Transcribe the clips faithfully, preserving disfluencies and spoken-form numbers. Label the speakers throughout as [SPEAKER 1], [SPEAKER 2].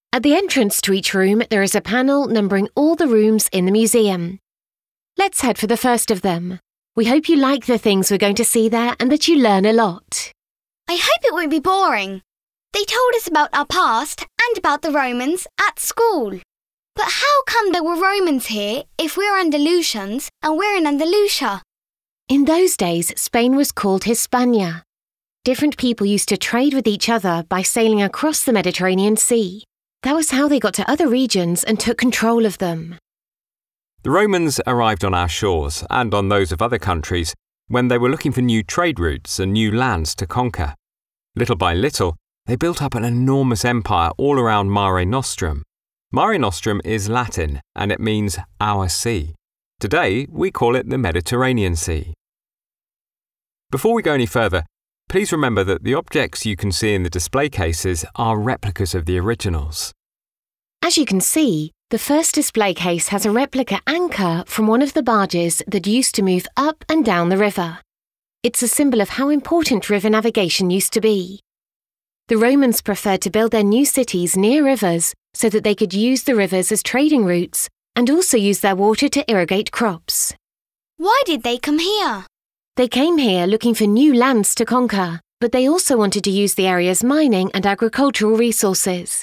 [SPEAKER 1] At the entrance to each room, there is a panel numbering all the rooms in the museum. Let's head for the first of them. We hope you like the things we're going to see there and that you learn a lot.
[SPEAKER 2] I hope it won't be boring. They told us about our past and about the Romans at school. But how come there were Romans here if we're Andalusians and we're in Andalusia?
[SPEAKER 1] In those days, Spain was called Hispania. Different people used to trade with each other by sailing across the Mediterranean Sea. That was how they got to other regions and took control of them.
[SPEAKER 3] The Romans arrived on our shores and on those of other countries when they were looking for new trade routes and new lands to conquer. Little by little, they built up an enormous empire all around Mare Nostrum. Mare Nostrum is Latin and it means our sea. Today, we call it the Mediterranean Sea. Before we go any further, please remember that the objects you can see in the display cases are replicas of the originals.
[SPEAKER 1] As you can see, the first display case has a replica anchor from one of the barges that used to move up and down the river. It's a symbol of how important river navigation used to be. The Romans preferred to build their new cities near rivers so that they could use the rivers as trading routes and also use their water to irrigate crops.
[SPEAKER 2] Why did they come here?
[SPEAKER 1] They came here looking for new lands to conquer, but they also wanted to use the area's mining and agricultural resources.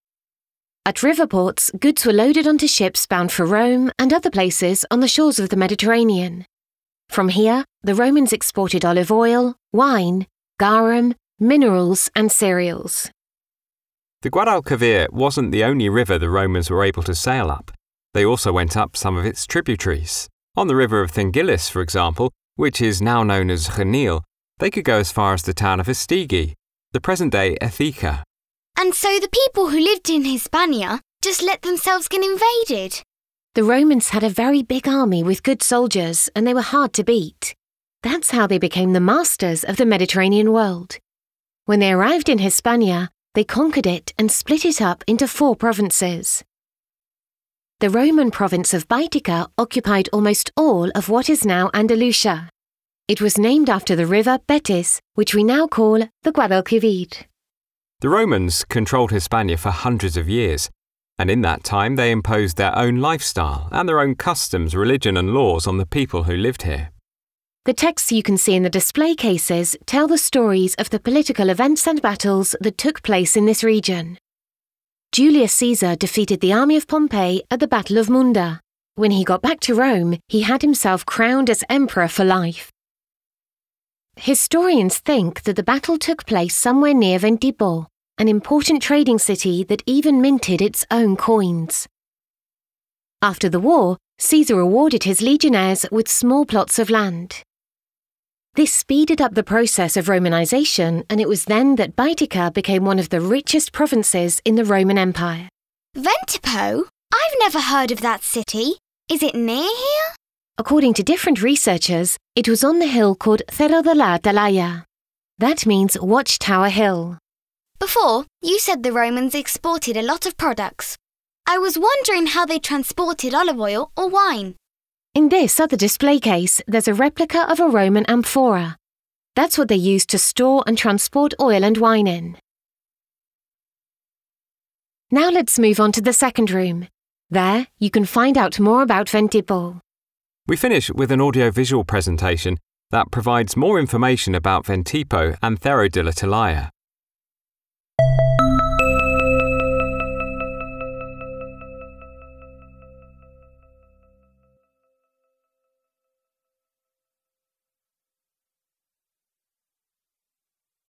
[SPEAKER 1] At river ports, goods were loaded onto ships bound for Rome and other places on the shores of the Mediterranean. From here, the Romans exported olive oil, wine, garum, minerals and cereals.
[SPEAKER 3] The Guadalquivir wasn't the only river the Romans were able to sail up. They also went up some of its tributaries. On the river of Thingilis, for example, which is now known as Genil, they could go as far as the town of Astigi, the present-day Écija.
[SPEAKER 2] And so the people who lived in Hispania just let themselves get invaded?
[SPEAKER 1] The Romans had a very big army with good soldiers, and they were hard to beat. That's how they became the masters of the Mediterranean world. When they arrived in Hispania, they conquered it and split it up into four provinces. The Roman province of Baetica occupied almost all of what is now Andalusia. It was named after the river Betis, which we now call the Guadalquivir.
[SPEAKER 3] The Romans controlled Hispania for hundreds of years, and in that time they imposed their own lifestyle and their own customs, religion and laws on the people who lived here.
[SPEAKER 1] The texts you can see in the display cases tell the stories of the political events and battles that took place in this region. Julius Caesar defeated the army of Pompey at the Battle of Munda. When he got back to Rome, he had himself crowned as emperor for life. Historians think that the battle took place somewhere near Ventipor, an important trading city that even minted its own coins. After the war, Caesar rewarded his legionnaires with small plots of land. This speeded up the process of Romanization, and it was then that Baetica became one of the richest provinces in the Roman Empire.
[SPEAKER 2] Ventipor? I've never heard of that city. Is it near here?
[SPEAKER 1] According to different researchers, it was on the hill called Cerro de la Atalaya. That means Watchtower Hill.
[SPEAKER 2] Before, you said the Romans exported a lot of products. I was wondering how they transported olive oil or wine.
[SPEAKER 1] In this other display case, there's a replica of a Roman amphora. That's what they used to store and transport oil and wine in. Now let's move on to the second room. There, you can find out more about Ventipor.
[SPEAKER 3] We finish with an audiovisual presentation that provides more information about Ventipor and Cerro de la Atalaya.